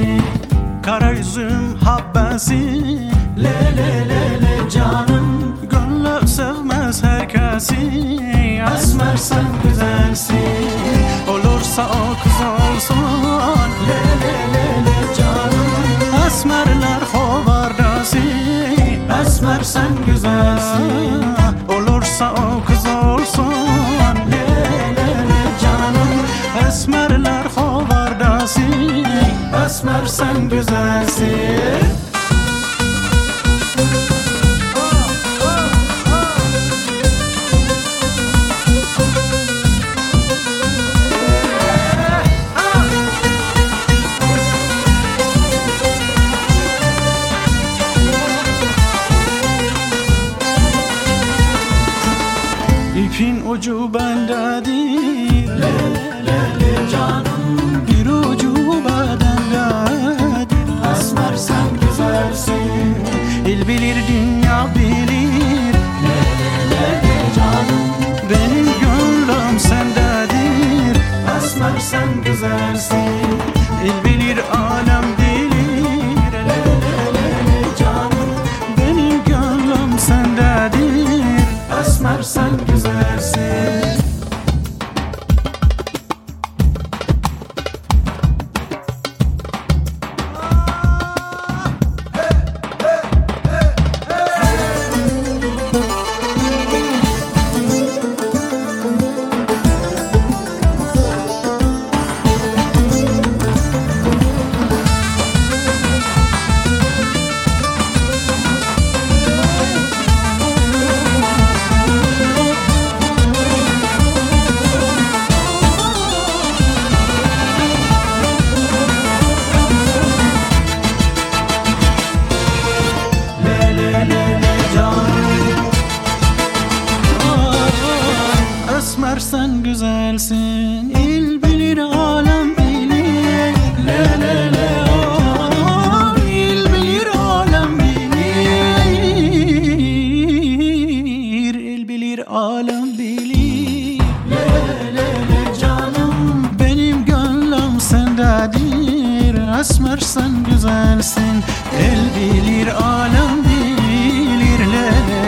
Kara üzüm habbesi, le le le le canım. Gönlü sevmez herkesi, esmer sen güzelsin. Olursa o kız olsun, le le le le canım. Esmerler hovardası, esmer sen güzelsin. Olursa o kız olsun, le le le canım. Esmerler hovardası, esmer sen güzelsin. İpin ucu bendedir, le le le canım. Bir ucu bedendedir, esmer sen güzelsin. İl bilir dünya bilir, le le le le canım. Benim gönlüm sendedir, esmer sen güzelsin. İl bilir alem bilir, le le le le canım. Benim gönlüm sendedir, esmer sen güzelsin. Esmer sen güzelsin, il bilir alem bilir, le le le oh, il bilir alem bilir, il bilir alem bilir, le le le canım. Benim gönlüm sendedir, esmer sen güzelsin, el bilir alem bilir, le le